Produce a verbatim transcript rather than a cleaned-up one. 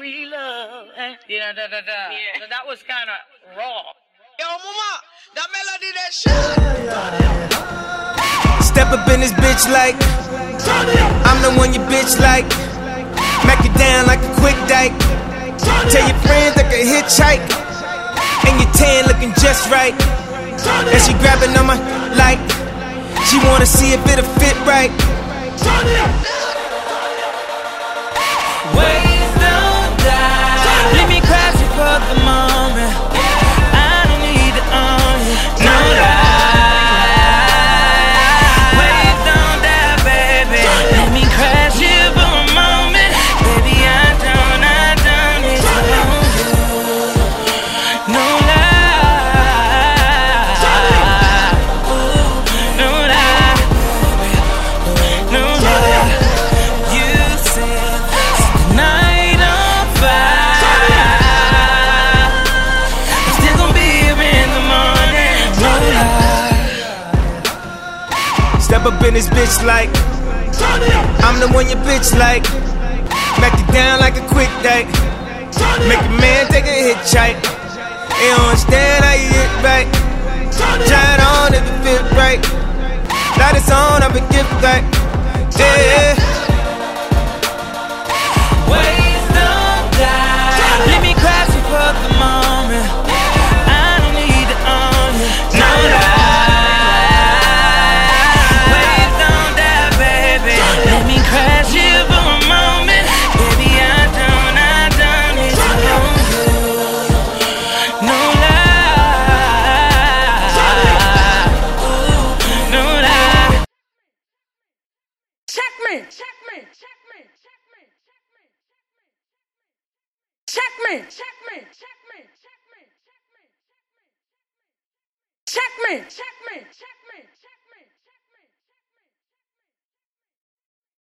we love. Eh? Yeah, da, da, da. Yeah. So that was kind of raw. Yo, mama, that melody, that shit. Step up in this bitch like I'm the one your bitch like. Mack it down like a quick dyke. Tell your friends I can hitchhike. And your tan looking just right. And she grabbing on my like. She wanna see if it'll fit right. Waves don't die. Let me crash it for the moment. I don't need to own you. No lie. Waves don't die, baby. Let me crash it for a moment. Baby, I don't, I don't need to own you. No lie. No lie. No lie. You said night on fire. I'm still gonna be here in the morning. No lie. Step up in this bitch like I'm the one your bitch like. Mack it down like a quick date. Make a man take a hitchhike. They don't understand how you get back. Try it on if it fit right. Light it's on, I've been gift back. Yeah. Waves don't die. Let me crash it for the moment. I don't need to own you. No lie. Waves don't die, baby. Let me crash it for a moment. Baby, I don't, I don't need to own you. No lie. No lie. Checkmate. Checkmate. Checkmate. Checkmate. Checkmate. Checkmate. Checkmate. Checkmate. Checkmate. Checkmate. Checkmate. Checkmate. Checkmate.